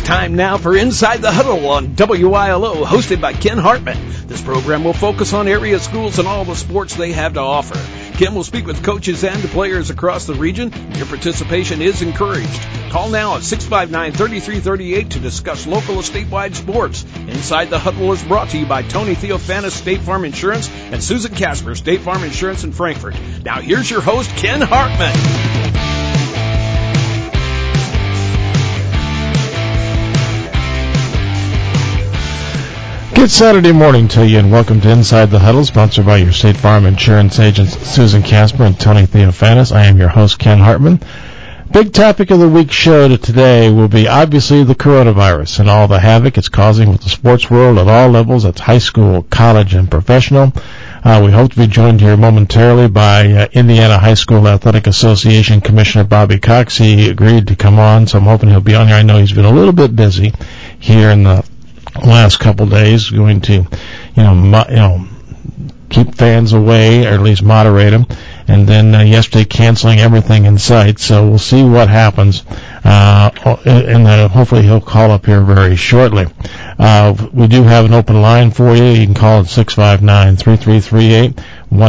Time now for Inside the Huddle on WILO, hosted by Ken Hartman. This program will focus on area schools and all the sports they have to offer. Ken will speak with coaches and players across the region. Your participation is encouraged. Call now at 659-3338 to discuss local or statewide sports. Inside the Huddle is brought to you by Tony Theophanis State Farm Insurance and Susan Casper State Farm Insurance in Frankfort. Now here's your host, Ken Hartman. Good Saturday morning to you, and welcome to Inside the Huddle, sponsored by your State Farm Insurance agents Susan Casper and Tony Theophanis. I am your host, Ken Hartman. Big topic of the week show today will be obviously the coronavirus and all the havoc it's causing with the sports world at all levels. That's high school, college, and professional. We hope to be joined here momentarily by Indiana High School Athletic Association Commissioner Bobby Cox. He agreed to come on, so I'm hoping he'll be on here. I know he's been a little bit busy here in the last couple days, going to, keep fans away, or at least moderate them, and then yesterday canceling everything in sight. So we'll see what happens, and hopefully he'll call up here very shortly. We do have an open line for you. You can call at 659-3338.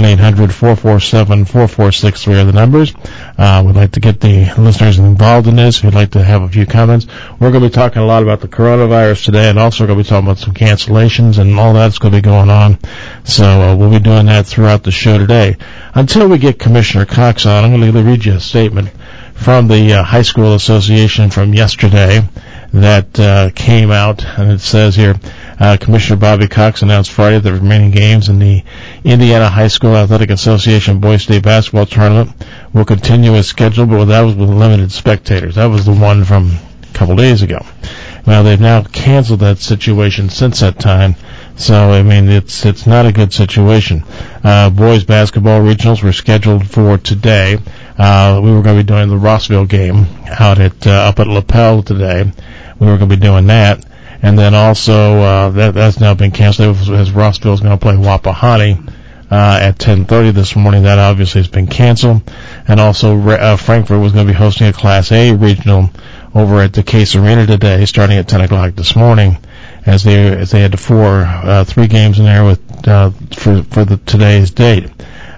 1-800-447-4463 are the numbers. We'd like to get the listeners involved in this. We'd like to have a few comments. We're going to be talking a lot about the coronavirus today, and also we're going to be talking about some cancellations and all that's going to be going on. So we'll be doing that throughout the show today. Until we get Commissioner Cox on, I'm going to read you a statement from the High School Association from yesterday that came out, and it says here, Commissioner Bobby Cox announced Friday the remaining games in the Indiana High School Athletic Association Boys State Basketball Tournament will continue as scheduled, but that was with limited spectators. That was the one from a couple days ago. Well, they've now canceled that situation since that time, so, I mean, it's not a good situation. Boys basketball regionals were scheduled for today. We were going to be doing the Rossville game out at up at LaPel today. We were going to be doing that. And then also, that's now been canceled as Rossville's going to play Wapahani at 10:30 this morning. That obviously has been canceled. And also, Frankfort was going to be hosting a Class A regional over at the Case Arena today, starting at 10 o'clock this morning, as they had three games in there with for today's date.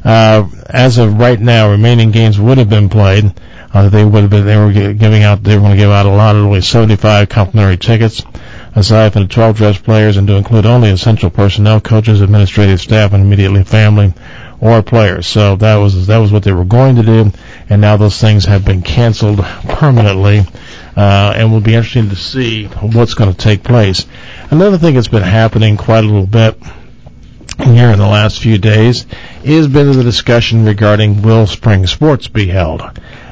As of right now, remaining games would have been played. They were going to give out a lot of only 75 complimentary tickets, aside from the 12 dress players, and to include only essential personnel, coaches, administrative staff, and immediately family or players. So that was what they were going to do, and now those things have been canceled permanently, and will be interesting to see what's going to take place. Another thing that's been happening quite a little bit here in the last few days has been the discussion regarding will spring sports be held.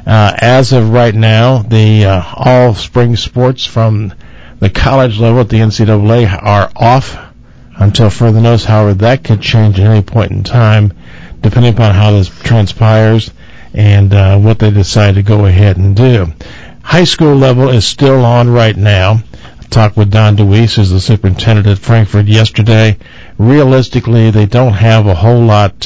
As of right now, the all spring sports from the college level at the NCAA are off until further notice. However, that could change at any point in time, depending upon how this transpires and what they decide to go ahead and do. High school level is still on right now. I talked with Don DeWeese, who's the superintendent at Frankfort, yesterday. Realistically, they don't have a whole lot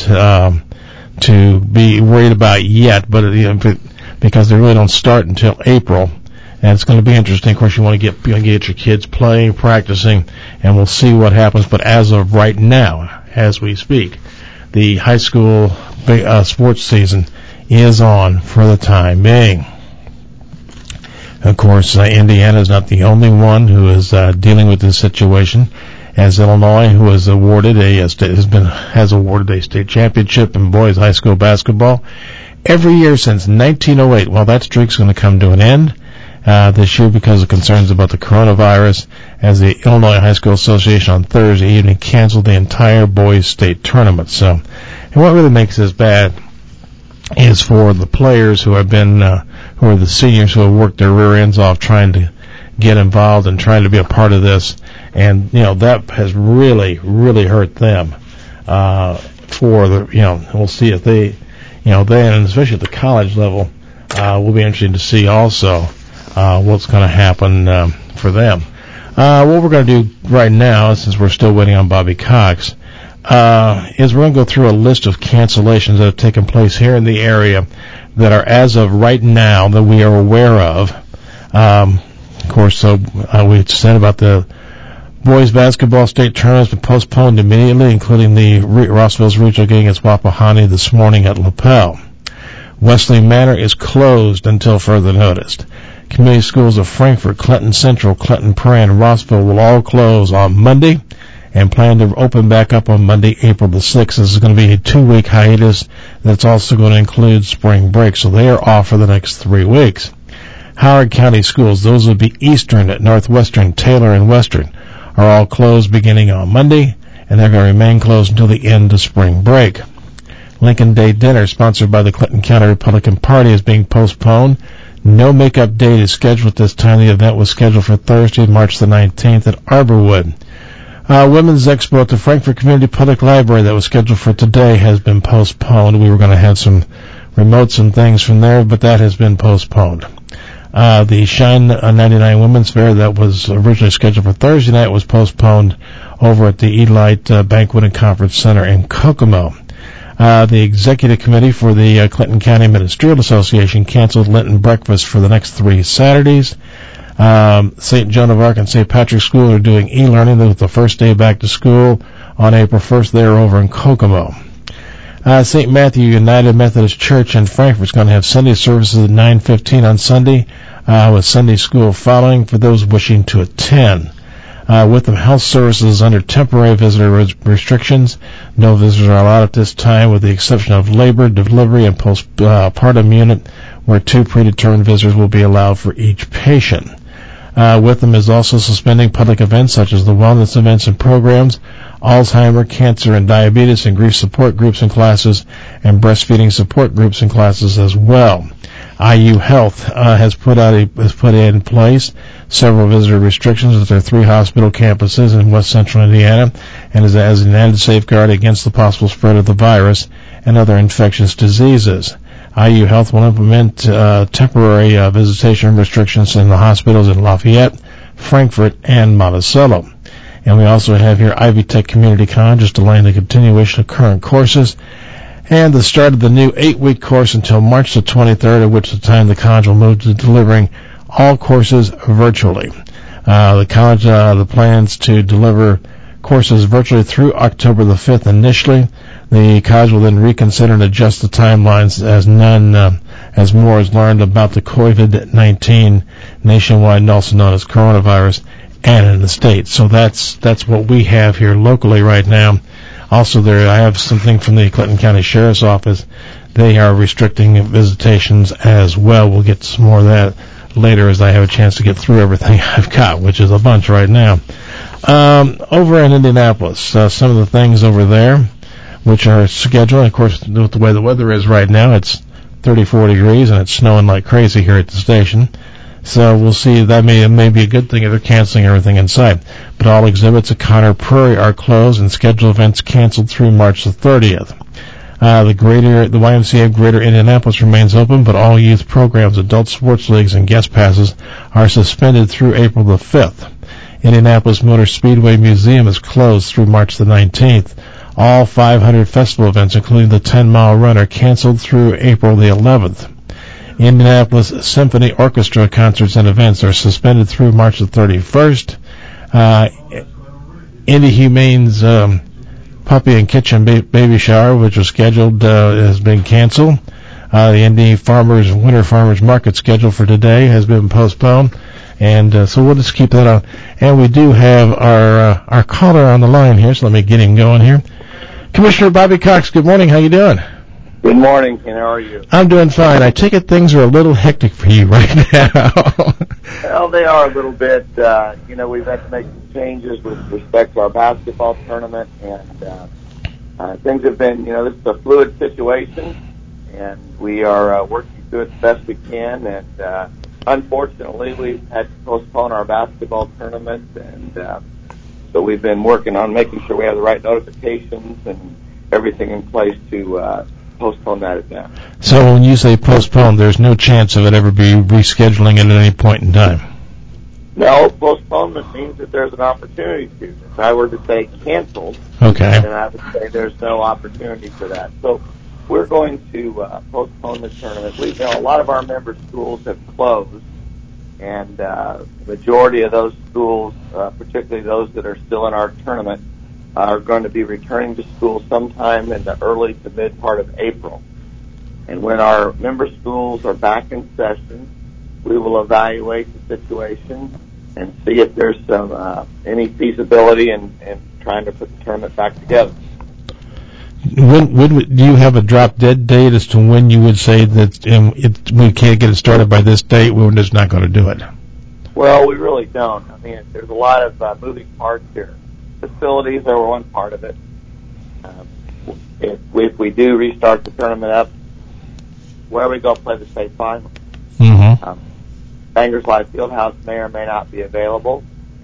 to be worried about yet, but because they really don't start until April. And it's going to be interesting. Of course, you want to get your kids playing, practicing, and we'll see what happens. But as of right now, as we speak, the high school sports season is on for the time being. Of course, Indiana is not the only one who is dealing with this situation, as Illinois, who has awarded has awarded a state championship in boys high school basketball every year since 1908. Well, that streak's going to come to an end this year because of concerns about the coronavirus, as the Illinois High School Association on Thursday evening canceled the entire boys state tournament. So, and what really makes this bad is for the players who have been, who are the seniors who have worked their rear ends off trying to get involved and trying to be a part of this. And, that has really, really hurt them. We'll see if they, and especially at the college level, will be interesting to see also, what's going to happen, for them. What we're going to do right now, since we're still waiting on Bobby Cox, is we're going to go through a list of cancellations that have taken place here in the area that are as of right now that we are aware of. Of course, so we said about the boys basketball state tournament has been postponed immediately, including the Rossville's regional game against Wapahani this morning at Lapel. Wesley Manor is closed until further notice. Community schools of Frankfort, Clinton Central, Clinton Prairie, and Rossville will all close on Monday and plan to open back up on Monday, April the 6th. This is going to be a 2-week hiatus that's also going to include spring break, so they are off for the next 3 weeks. Howard County schools, those would be Eastern, Northwestern, Taylor, and Western, are all closed beginning on Monday, and they're going to remain closed until the end of spring break. Lincoln Day Dinner, sponsored by the Clinton County Republican Party, is being postponed. No makeup date is scheduled at this time. The event was scheduled for Thursday, March the 19th at Arborwood. Women's Expo at the Frankfort Community Public Library that was scheduled for today has been postponed. We were going to have some remotes and things from there, but that has been postponed. The Shine 99 Women's Fair that was originally scheduled for Thursday night was postponed over at the Elite Banquet and Conference Center in Kokomo. The Executive Committee for the Clinton County Ministerial Association canceled Lenten breakfast for the next 3 Saturdays. St. Joan of Arc and St. Patrick's School are doing e-learning with the first day back to school on April 1st. They're over in Kokomo. St. Matthew United Methodist Church in Frankfort is going to have Sunday services at 9:15 on Sunday, with Sunday school following for those wishing to attend. Witham Health Services under temporary visitor restrictions. No visitors are allowed at this time, with the exception of labor, delivery, and postpartum unit, where 2 predetermined visitors will be allowed for each patient. Witham is also suspending public events such as the wellness events and programs, Alzheimer, cancer, and diabetes and grief support groups and classes, and breastfeeding support groups and classes as well. IU Health has put in place several visitor restrictions at their 3 hospital campuses in west central Indiana, and as an added safeguard against the possible spread of the virus and other infectious diseases. IU Health will implement temporary visitation restrictions in the hospitals in Lafayette, Frankfort, and Monticello. And we also have here Ivy Tech Community College just delaying the continuation of current courses and the start of the new 8-week course until March the 23rd, at which time the college will move to delivering all courses virtually. The college the plans to deliver courses virtually through October the 5th initially. The college will then reconsider and adjust the timelines as more is learned about the COVID-19 nationwide, also known as coronavirus, and in the state. So that's what we have here locally right now. Also, I have something from the Clinton County Sheriff's Office. They are restricting visitations as well. We'll get some more of that later as I have a chance to get through everything I've got, which is a bunch right now. Over in Indianapolis, some of the things over there, which are scheduled, of course, with the way the weather is right now, it's 34 degrees and it's snowing like crazy here at the station. So we'll see. That may be a good thing if they're canceling everything inside. But all exhibits at Conner Prairie are closed and scheduled events canceled through March the 30th. The YMCA of Greater Indianapolis remains open, but all youth programs, adult sports leagues, and guest passes are suspended through April the 5th. Indianapolis Motor Speedway Museum is closed through March the 19th. All 500 festival events, including the 10-mile run, are canceled through April the 11th. Indianapolis Symphony Orchestra concerts and events are suspended through March the 31st. Indy Humane's Puppy and Kitchen Baby Shower, which was scheduled, has been canceled. The Indy Winter Farmers Market scheduled for today has been postponed. And so we'll just keep that on. And we do have our caller on the line here, so let me get him going here. Commissioner Bobby Cox, good morning. How you doing? Good morning, Ken. How are you? I'm doing fine. I take it things are a little hectic for you right now. Well, they are a little bit. We've had to make some changes with respect to our basketball tournament, and things have been, this is a fluid situation, and we are working through it the best we can, and unfortunately, we've had to postpone our basketball tournament, and so we've been working on making sure we have the right notifications and everything in place to postpone that event. So when you say postpone, there's no chance of it ever be rescheduling it at any point in time? No, postponement means that there's an opportunity to. If I were to say canceled, okay, then I would say there's no opportunity for that. So we're going to postpone the tournament. A lot of our member schools have closed, and the majority of those schools, particularly those that are still in our tournament, are going to be returning to school sometime in the early to mid part of April. And when our member schools are back in session, we will evaluate the situation and see if there's any feasibility in trying to put the tournament back together. Do you have a drop dead date as to when you would say that we can't get it started by this date, we're just not going to do it? Well, we really don't. I mean, there's a lot of moving parts here. Facilities are one part of it. If we do restart the tournament up, where we go play the state final? Mm-hmm. Bangers Live Fieldhouse may or may not be available.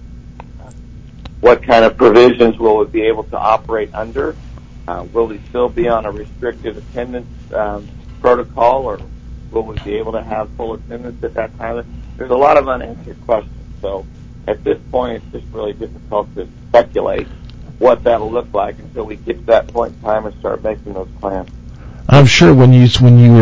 What kind of provisions will we be able to operate under? Will we still be on a restricted attendance protocol, or will we be able to have full attendance at that time? There's a lot of unanswered questions. So at this point, it's just really difficult to speculate what that'll look like until we get to that point in time and start making those plans. I'm sure when you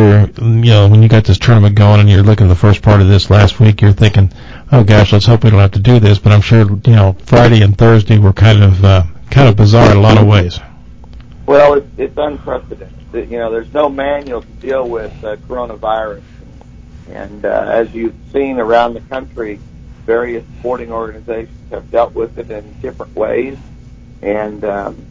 got this tournament going and you're looking at the first part of this last week, you're thinking, oh gosh, let's hope we don't have to do this. But I'm sure Friday and Thursday were kind of bizarre in a lot of ways. Well, it's unprecedented. There's no manual to deal with coronavirus, and as you've seen around the country, various sporting organizations have dealt with it in different ways, and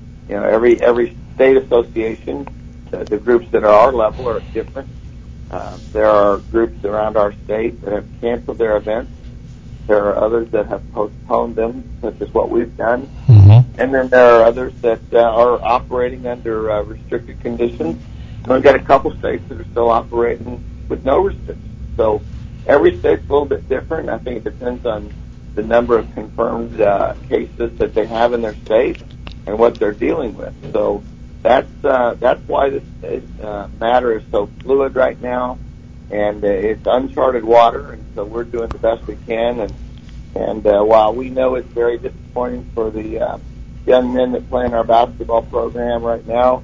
every state association. The groups that are our level are different. There are groups around our state that have canceled their events. There are others that have postponed them, such as what we've done. Mm-hmm. And then there are others that are operating under restricted conditions. And we've got a couple states that are still operating with no restrictions. So every state's a little bit different. I think it depends on the number of confirmed cases that they have in their state and what they're dealing with. So that's why this matter is so fluid right now, and it's uncharted water, and so we're doing the best we can. And while we know it's very disappointing for the young men that play in our basketball program right now,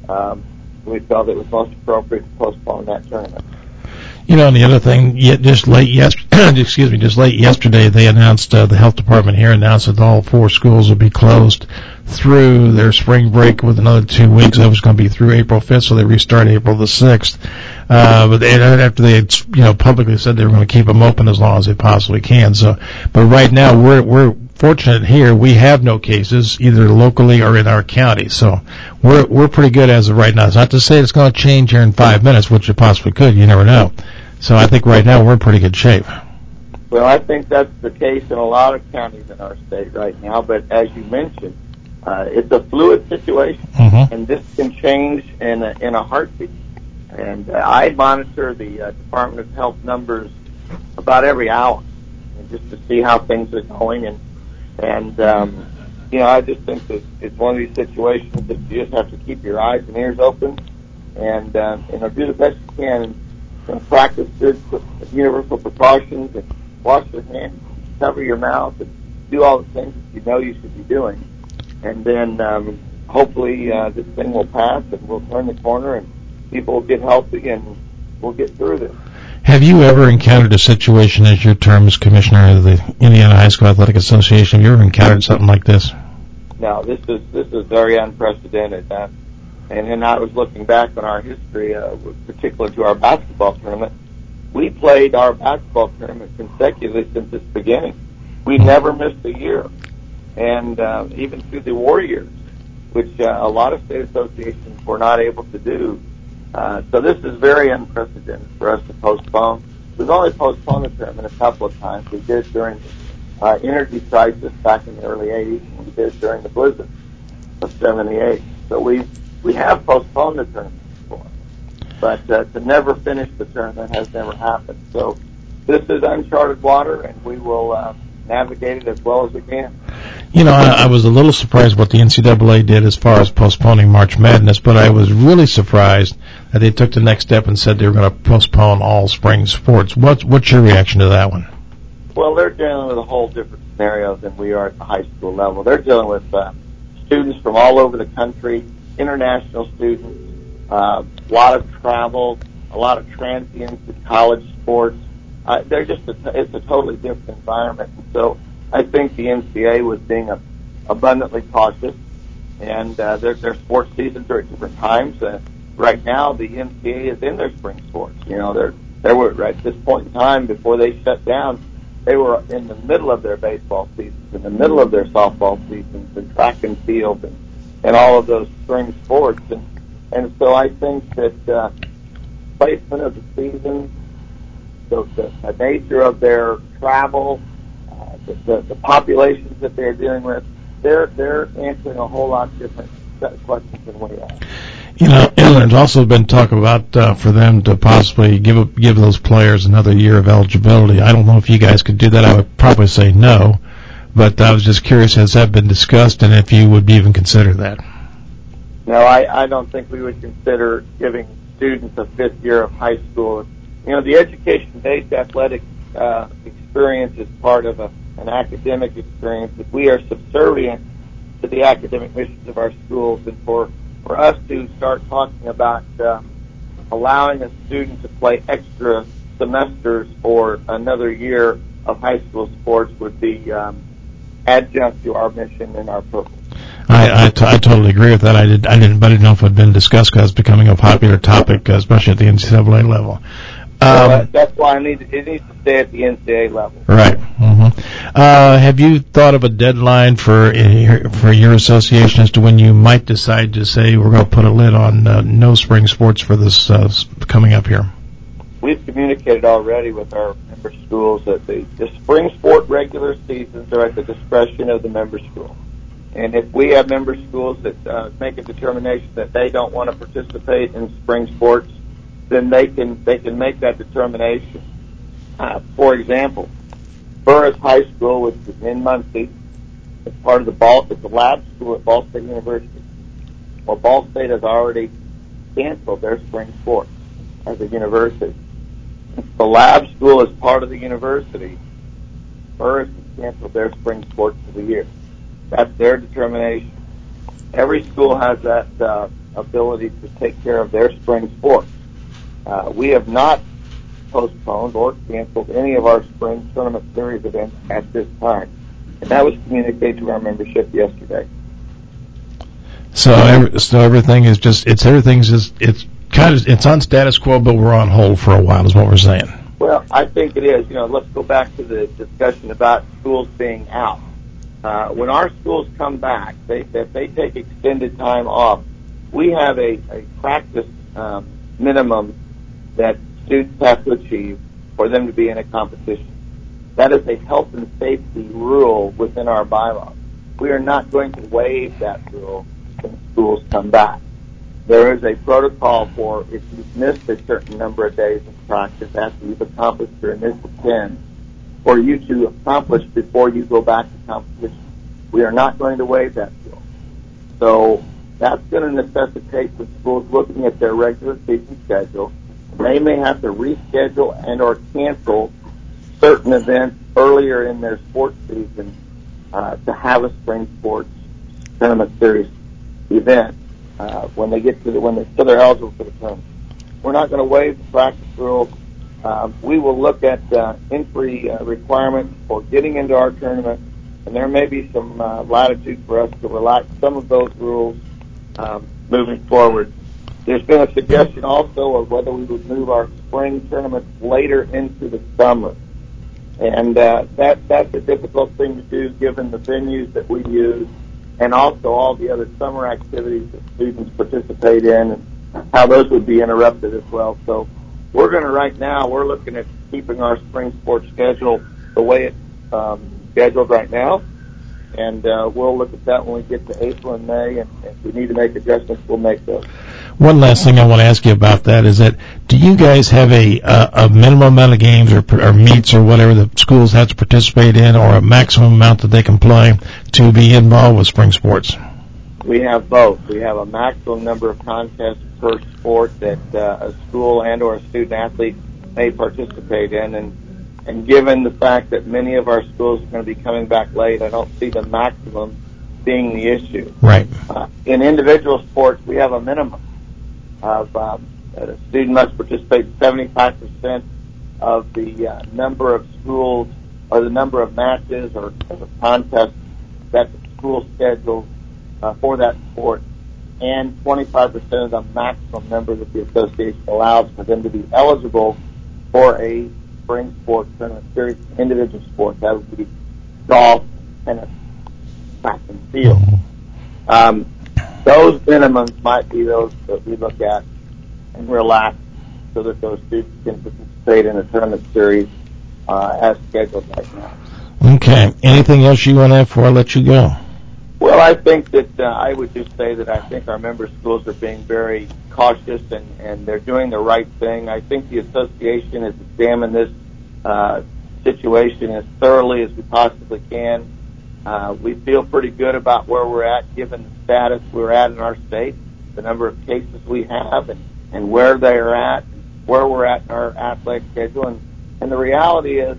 we felt it was most appropriate to postpone that tournament. And the other thing, just late yesterday, they announced, the health department here announced that all 4 schools will be closed through their spring break with another 2 weeks. That was going to be through April 5th, so they restart April the 6th. But after they had, publicly said they were going to keep them open as long as they possibly can. So, but right now we're fortunate here. We have no cases either locally or in our county, so we're pretty good as of right now. It's not to say it's going to change here in 5 minutes, which it possibly could. You never know. So I think right now we're in pretty good shape. Well, I think that's the case in a lot of counties in our state right now. But as you mentioned, it's a fluid situation, mm-hmm. and this can change in a heartbeat. And I monitor the Department of Health numbers about every hour, and just to see how things are going. And I just think that it's one of these situations that you just have to keep your eyes and ears open, and do the best you can. And practice good universal precautions, and wash your hands, cover your mouth, and do all the things that you should be doing. And then hopefully this thing will pass, and we'll turn the corner, and people will get healthy, and we'll get through this. Have you ever encountered a situation as your term as commissioner of the Indiana High School Athletic Association? Have you ever encountered something like this? No, this is very unprecedented. And I was looking back on our history, particular to our basketball tournament. We played our basketball tournament consecutively since its beginning. We never missed a year. And even through the war years, which a lot of state associations were not able to do. So this is very unprecedented for us to postpone. We've only postponed the tournament a couple of times. We did it during the energy crisis back in the early 80s, and we did it during the blizzard of 78. So we have postponed the tournament before, but to never finish the tournament has never happened. So this is uncharted water, and we will navigate it as well as we can. I was a little surprised what the NCAA did as far as postponing March Madness, but I was really surprised that they took the next step and said they were going to postpone all spring sports. What's your reaction to that one? Well, they're dealing with a whole different scenario than we are at the high school level. They're dealing with students from all over the country, international students, a lot of travel, a lot of transients in college sports. it's a totally different environment. And so I think the NCAA was being abundantly cautious, and their sports seasons are at different times. Right now, the NCAA is in their spring sports. They were at this point in time before they shut down. They were in the middle of their baseball seasons, in the middle of their softball seasons, and track and field, and all of those spring sports. And so I think that placement of the season, the nature of their travel, the populations that they're dealing with, they're answering a whole lot different set of questions than we are. There's also been talk about for them to possibly give those players another year of eligibility. I don't know if you guys could do that. I would probably say no, but I was just curious, has that been discussed, and if you would even consider that? No, I don't think we would consider giving students a fifth year of high school. The education-based athletic experience is part of an academic experience. That we are subservient to the academic missions of our schools, and for us to start talking about allowing a student to play extra semesters or another year of high school sports would be adjunct to our mission and our purpose. I totally agree with that. I didn't know if it had been discussed because it's becoming a popular topic, especially at the NCAA level. That's why it needs to stay at the NCAA level. Right. Mm-hmm. Have you thought of a deadline for your association as to when you might decide to say we're going to put a lid on no spring sports for this coming up here? We've communicated already with our member schools that the spring sport regular seasons are at the discretion of the member school. And if we have member schools that make a determination that they don't want to participate in spring sports, then they can make that determination. For example, Burris High School, which is in Muncie, is part of it's a lab school at Ball State University. Well, Ball State has already canceled their spring sports as a university. The lab school is part of the university. Burris has canceled their spring sports for the year. That's their determination. Every school has that ability to take care of their spring sports. We have not postponed or canceled any of our spring tournament series events at this time, and that was communicated to our membership yesterday. So everything is it's on status quo, but we're on hold for a while, is what we're saying. Well, I think it is. Let's go back to the discussion about schools being out. When our schools come back, if they take extended time off, we have a practice minimum that students have to achieve for them to be in a competition. That is a health and safety rule within our bylaws. We are not going to waive that rule when schools come back. There is a protocol for if you've missed a certain number of days of practice after you've accomplished your initial 10, for you to accomplish before you go back to competition. We are not going to waive that rule. So that's going to necessitate the schools looking at their regular season schedule. They may have to reschedule and or cancel certain events earlier in their sports season to have a spring sports tournament series event when they're eligible for the tournament. We're not going to waive the practice rule. We will look at entry requirements for getting into our tournament, and there may be some latitude for us to relax some of those rules moving forward. There's been a suggestion also of whether we would move our spring tournament later into the summer. And that's a difficult thing to do given the venues that we use and also all the other summer activities that students participate in and how those would be interrupted as well. So we're looking at keeping our spring sports schedule the way it's scheduled right now. And we'll look at that when we get to April and May, and if we need to make adjustments, we'll make those. One last thing I want to ask you about that is that do you guys have a minimum amount of games or meets or whatever the schools have to participate in, or a maximum amount that they can play to be involved with spring sports? We have both. We have a maximum number of contests per sport that a school and or a student athlete may participate in, and given the fact that many of our schools are going to be coming back late, I don't see the maximum being the issue. Right. In individual sports, we have a minimum of that a student must participate 75% of the number of schools or the number of matches or contests that the school schedules for that sport, and 25% of the maximum number that the association allows for them to be eligible for a spring sports tournament series, individual sports. That would be golf, tennis, track and field. Those minimums might be those that we look at and relax so that those students can participate in a tournament series as scheduled right now. Okay. Anything else you want to add before I let you go? Well, I think that I would just say that I think our member schools are being very cautious and they're doing the right thing. I think the association has examined this situation as thoroughly as we possibly can. We feel pretty good about where we're at, given the status we're at in our state, the number of cases we have, and where they are at, where we're at in our athletic schedule. And the reality is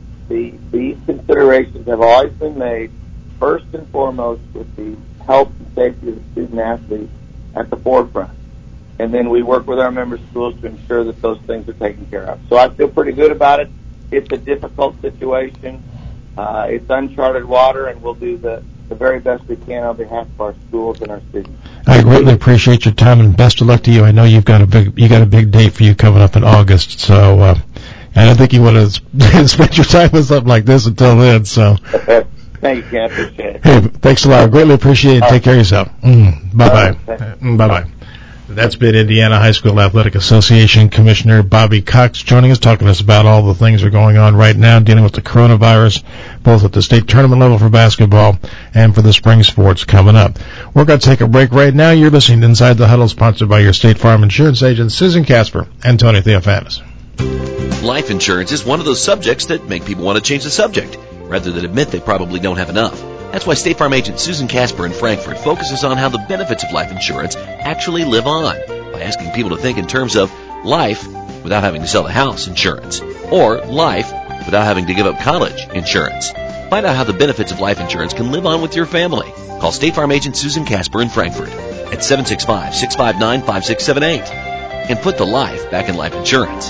these considerations have always been made first and foremost with the health and safety of the student athlete at the forefront. And then we work with our member schools to ensure that those things are taken care of. So I feel pretty good about it. It's a difficult situation. It's uncharted water, and we'll do the very best we can on behalf of our schools and our students. I greatly appreciate your time, and best of luck to you. I know you got a big date for you coming up in August, so I don't think you want to spend your time with something like this until then. So. Thank you, Ken. I appreciate it. Hey, thanks a lot. I greatly appreciate it. Take care of yourself. Bye-bye. Bye-bye. That's been Indiana High School Athletic Association Commissioner Bobby Cox joining us, talking to us about all the things that are going on right now, dealing with the coronavirus, both at the state tournament level for basketball and for the spring sports coming up. We're going to take a break right now. You're listening to Inside the Huddle, sponsored by your State Farm Insurance agents, Susan Casper and Tony Theophanis. Life insurance is one of those subjects that make people want to change the subject, rather than admit they probably don't have enough. That's why State Farm agent Susan Casper in Frankfort focuses on how the benefits of life insurance actually live on, by asking people to think in terms of life without having to sell the house insurance, or life without having to give up college insurance. Find out how the benefits of life insurance can live on with your family. Call State Farm agent Susan Casper in Frankfort at 765-659-5678 and put the life back in life insurance.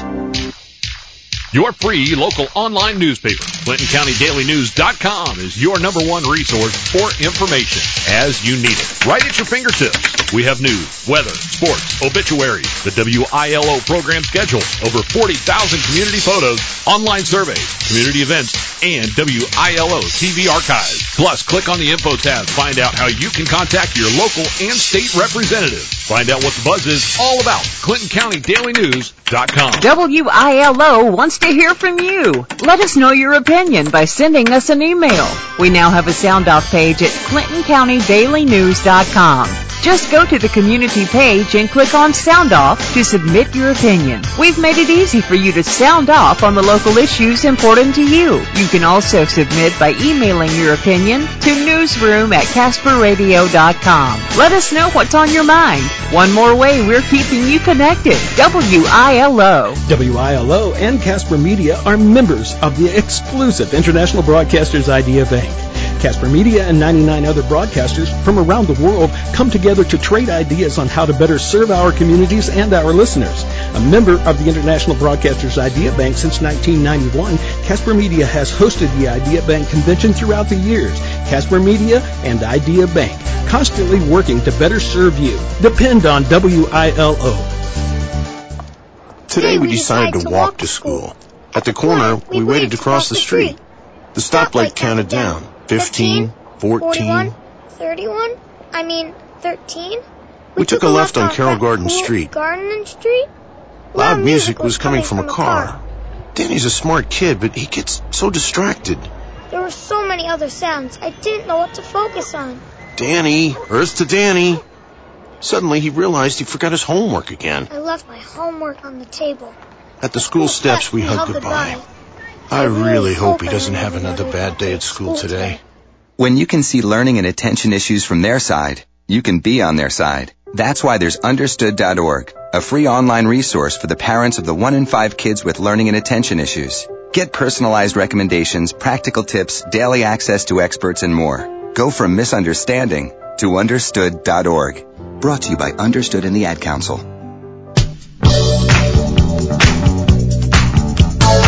Your free local online newspaper, ClintonCountyDailyNews.com, is your number one resource for information as you need it, right at your fingertips. We have news, weather, sports, obituaries, the WILO program schedule, over 40,000 community photos, online surveys, community events, and WILO TV archives. Plus, click on the info tab. Find out how you can contact your local and state representative. Find out what the buzz is all about. ClintonCountyDailyNews.com. WILO wants to hear from you. Let us know your opinion by sending us an email. We now have a sound-off page at ClintonCountyDailyNews.com. Just go to the community page and click on Sound Off to submit your opinion. We've made it easy for you to sound off on the local issues important to you. You can also submit by emailing your opinion to newsroom@CasperRadio.com. Let us know what's on your mind. One more way we're keeping you connected. WILO. WILO and Casper Media are members of the exclusive International Broadcasters Idea Bank. Casper Media and 99 other broadcasters from around the world come together to trade ideas on how to better serve our communities and our listeners. A member of the International Broadcasters Idea Bank since 1991, Casper Media has hosted the Idea Bank convention throughout the years. Casper Media and Idea Bank, constantly working to better serve you. Depend on WILO. Today we decided to walk to school. At the corner, we waited to cross the street. The stoplight counted down. 15, 14, 31, 13. We took a left on Carroll Garden Street. Loud music was coming from a car. Danny's a smart kid, but he gets so distracted. There were so many other sounds, I didn't know what to focus on. Danny, earth to Danny. Suddenly he realized he forgot his homework again. I left my homework on the table. At the school steps, we hugged goodbye. I really hope he doesn't have another bad day at school today. When you can see learning and attention issues from their side, you can be on their side. That's why there's Understood.org, a free online resource for the parents of the 1 in 5 kids with learning and attention issues. Get personalized recommendations, practical tips, daily access to experts, and more. Go from misunderstanding to Understood.org. Brought to you by Understood and the Ad Council.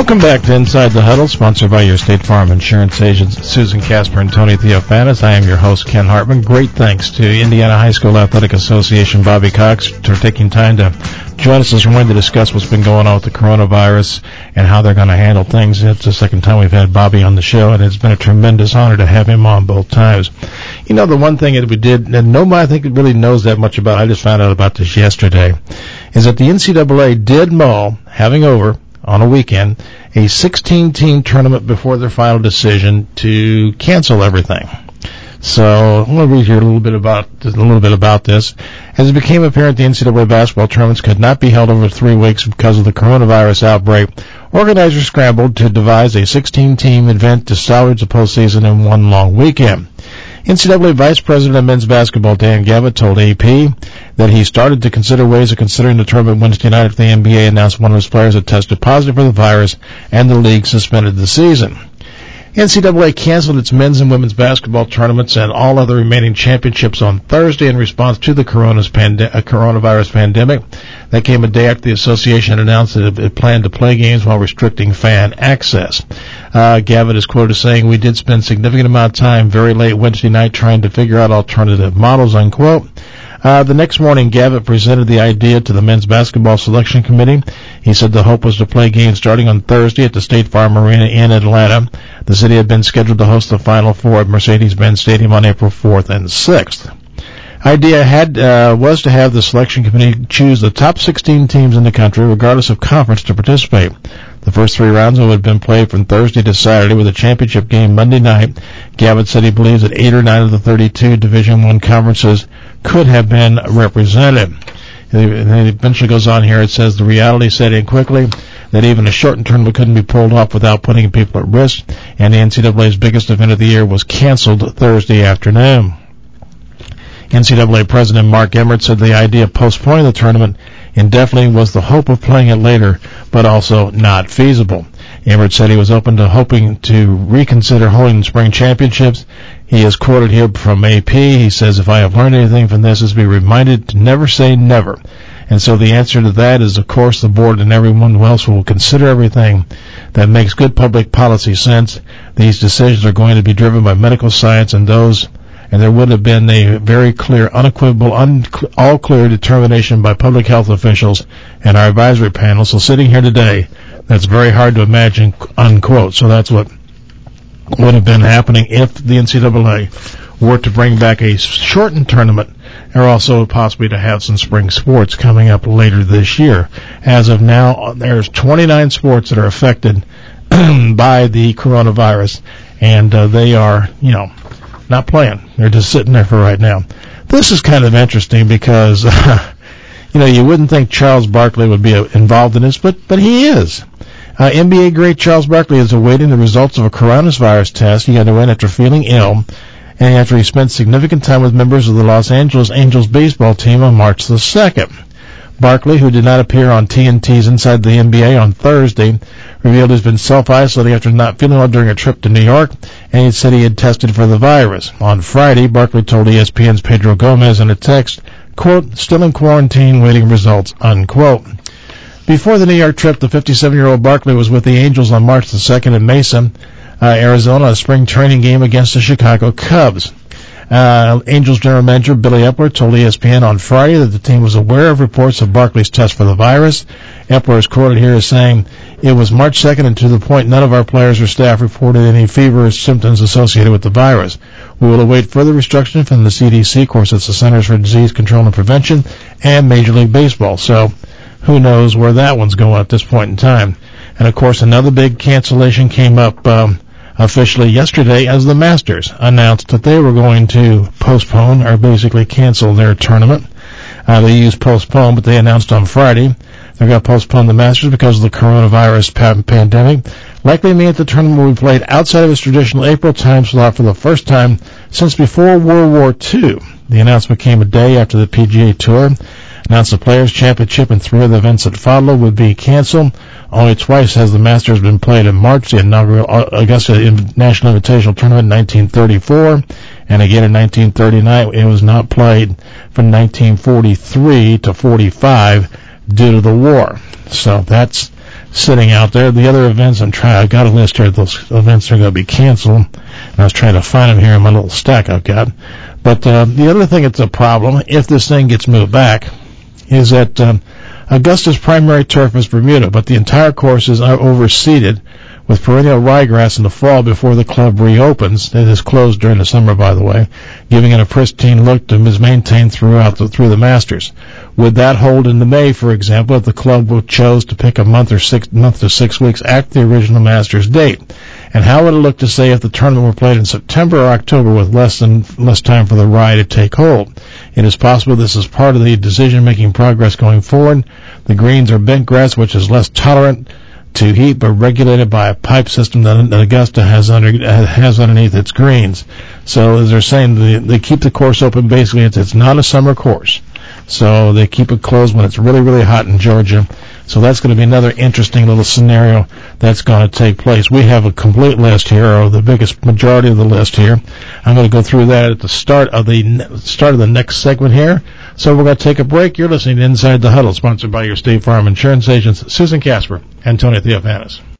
Welcome back to Inside the Huddle, sponsored by your State Farm Insurance agents, Susan Casper and Tony Theophanis. I am your host, Ken Hartman. Great thanks to Indiana High School Athletic Association, Bobby Cox, for taking time to join us this morning to discuss what's been going on with the coronavirus and how they're going to handle things. It's the second time we've had Bobby on the show, and it's been a tremendous honor to have him on both times. You know, the one thing that we did, and nobody I think really knows that much about, I just found out about this yesterday, is that the NCAA did mull, having over on a weekend, a 16-team tournament before their final decision to cancel everything. So I'm going to read here a little bit about this. As it became apparent the NCAA basketball tournaments could not be held over 3 weeks because of the coronavirus outbreak, organizers scrambled to devise a 16-team event to salvage the postseason in one long weekend. NCAA Vice President of Men's Basketball Dan Gavitt told AP that he started to consider ways of considering the tournament Wednesday night after the NBA announced one of his players had tested positive for the virus and the league suspended the season. NCAA canceled its men's and women's basketball tournaments and all other remaining championships on Thursday in response to the coronavirus pandemic. That came a day after the association announced that it planned to play games while restricting fan access. Gavitt is quoted as saying, "We did spend a significant amount of time very late Wednesday night trying to figure out alternative models," unquote. The next morning, Gavitt presented the idea to the men's basketball selection committee. He said the hope was to play games starting on Thursday at the State Farm Arena in Atlanta. The city had been scheduled to host the Final Four at Mercedes-Benz Stadium on April 4th and 6th. Idea was to have the selection committee choose the top 16 teams in the country, regardless of conference, to participate. The first 3 rounds would have been played from Thursday to Saturday, with a championship game Monday night. Gavitt said he believes that 8 or 9 of the 32 Division I conferences could have been represented. And then it eventually goes on here. It says the reality set in quickly that even a shortened tournament couldn't be pulled off without putting people at risk, and the NCAA's biggest event of the year was canceled Thursday afternoon. NCAA President Mark Emmert said the idea of postponing the tournament indefinitely was the hope of playing it later, but also not feasible. Emmert said he was hoping to reconsider holding the spring championships. He is quoted here from AP. He says, "If I have learned anything from this, is to be reminded to never say never." And so the answer to that is, of course, the board and everyone else will consider everything that makes good public policy sense. These decisions are going to be driven by medical science, and there would have been a very clear, unequivocal, all clear determination by public health officials and our advisory panel. So sitting here today, that's very hard to imagine, unquote. So that's what would have been happening if the NCAA were to bring back a shortened tournament, or also possibly to have some spring sports coming up later this year. As of now, there's 29 sports that are affected by the coronavirus, and they are, not playing. They're just sitting there for right now. This is kind of interesting because, you wouldn't think Charles Barkley would be involved in this, but he is. NBA great Charles Barkley is awaiting the results of a coronavirus test he underwent after feeling ill, and after he spent significant time with members of the Los Angeles Angels baseball team on March the 2nd. Barkley, who did not appear on TNT's Inside the NBA on Thursday, revealed he's been self-isolating after not feeling well during a trip to New York, and he said he had tested for the virus. On Friday, Barkley told ESPN's Pedro Gomez in a text, quote, "Still in quarantine, waiting results," unquote. Before the New York trip, the 57-year-old Barkley was with the Angels on March the 2nd in Mesa, Arizona, a spring training game against the Chicago Cubs. Angels general manager Billy Epler told ESPN on Friday that the team was aware of reports of Barkley's test for the virus. Epler is quoted here as saying, "It was March 2nd, and to the point none of our players or staff reported any feverish symptoms associated with the virus. We will await further instruction from the CDC, of course it's the Centers for Disease Control and Prevention, and Major League Baseball." So who knows where that one's going at this point in time. And of course another big cancellation came up officially yesterday as the Masters announced that they were going to postpone or basically cancel their tournament. They used postpone, but they announced on Friday they're going to postpone the Masters because of the coronavirus pandemic. Likely mean that the tournament will be played outside of its traditional April time slot for the first time since before World War II. The announcement came a day after the PGA Tour announced the Players' Championship and 3 of the events that followed would be canceled. Only twice has the Masters been played in March, the inaugural Augusta National Invitational Tournament in 1934, and again in 1939. It was not played from 1943 to 45 due to the war. So that's sitting out there. The other events I've got a list here of those events that are going to be canceled, and I was trying to find them here in my little stack I've got. But the other thing that's a problem, if this thing gets moved back, is that Augusta's primary turf is Bermuda, but the entire course is overseeded with perennial ryegrass in the fall before the club reopens. It is closed during the summer, by the way, giving it a pristine look that is maintained through the Masters. Would that hold into May, for example, if the club chose to pick a month to 6 weeks after the original Masters date? And how would it look to say if the tournament were played in September or October with less time for the rye to take hold? It is possible this is part of the decision-making progress going forward. The greens are bent grass, which is less tolerant to heat, but regulated by a pipe system that Augusta has underneath its greens. So, as they're saying, they keep the course open. Basically, it's not a summer course. So they keep it closed when it's really, really hot in Georgia. So that's going to be another interesting little scenario that's going to take place. We have a complete list here, or the biggest majority of the list here. I'm going to go through that at the start of the next segment here. So we're going to take a break. You're listening to Inside the Huddle, sponsored by your State Farm insurance agents, Susan Casper and Tony Theofanis.